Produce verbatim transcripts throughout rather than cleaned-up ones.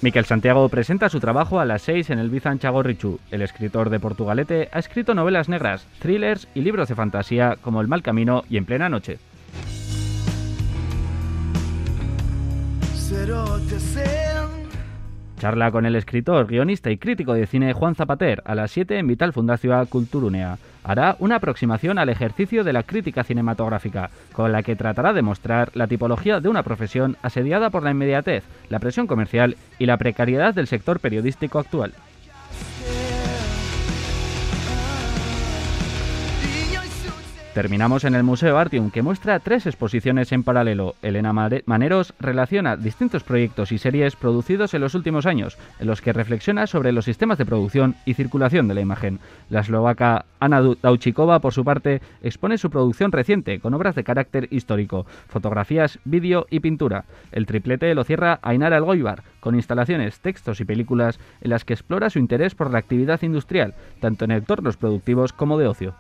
Miquel Santiago presenta su trabajo a las seis en el Bizan Txagorritxu. El escritor de Portugalete ha escrito novelas negras, thrillers y libros de fantasía como El mal camino y En plena noche. Charla con el escritor, guionista y crítico de cine Juan Zapater a las siete en Vital Fundazioa Kulturunea. Hará una aproximación al ejercicio de la crítica cinematográfica, con la que tratará de mostrar la tipología de una profesión asediada por la inmediatez, la presión comercial y la precariedad del sector periodístico actual. Terminamos en el Museo Artium, que muestra tres exposiciones en paralelo. Elena Maneros relaciona distintos proyectos y series producidos en los últimos años, en los que reflexiona sobre los sistemas de producción y circulación de la imagen. La eslovaca Anna Dauchikova, por su parte, expone su producción reciente, con obras de carácter histórico, fotografías, vídeo y pintura. El triplete lo cierra Ainara Elgoibar, con instalaciones, textos y películas en las que explora su interés por la actividad industrial, tanto en entornos productivos como de ocio.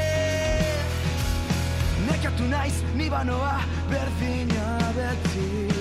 Nekatu naiz, ni banoa berdina beti.